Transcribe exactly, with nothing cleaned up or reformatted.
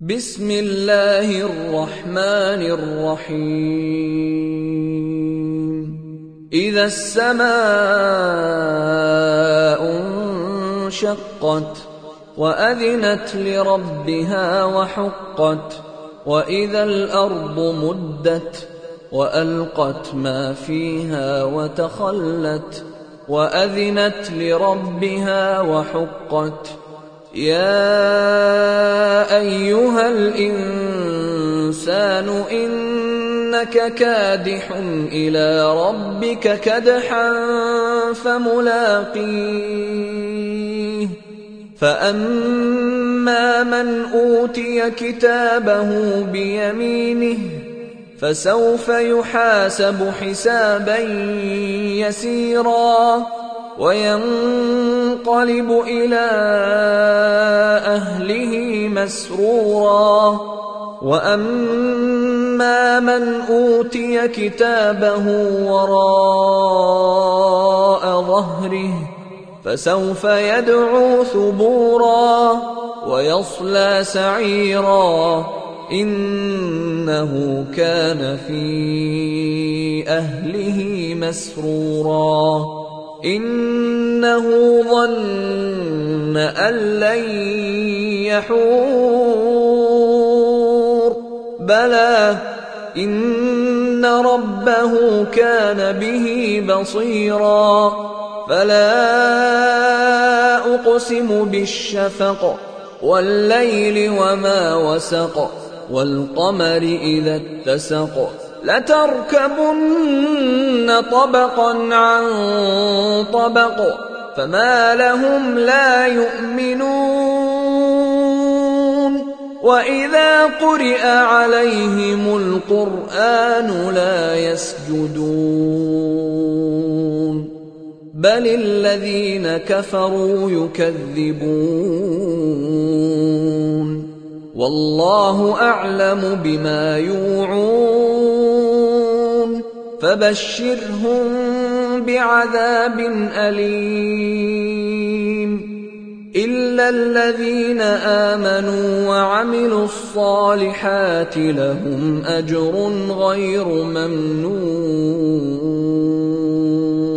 بسم الله الرحمن الرحيم إذا السماء انشقت وأذنت لربها وحقت وإذا الأرض مدت وألقت ما فيها وتخلت وأذنت لربها وحقت يا أيها الإنسان إنك كادح إلى ربك كدحا فملاقيه فأما من أوتي كتابه بيمينه فسوف يحاسب حسابا يسيرا وينقلب إلى أهله مسرورا وأما من أوتي كتابه وراء ظهره فسوف يدعو ثبورا ويصلى سعيرا إنه كان في أهله مسرورا إنه ظن أن لن يحور بلى إن ربه كان به بصيرا فلا أقسم بالشفق والليل وما وسق والقمر إذا اتسق لتركبن طبقا عن طبق فما لهم لا يؤمنون وإذا قرئ عليهم القرآن لا يسجدون بل الذين كفروا يكذبون والله أعلم بما يوعون فبشرهم بعذاب أليم إلا الذين آمنوا وعملوا الصالحات لهم أجر غير ممنون.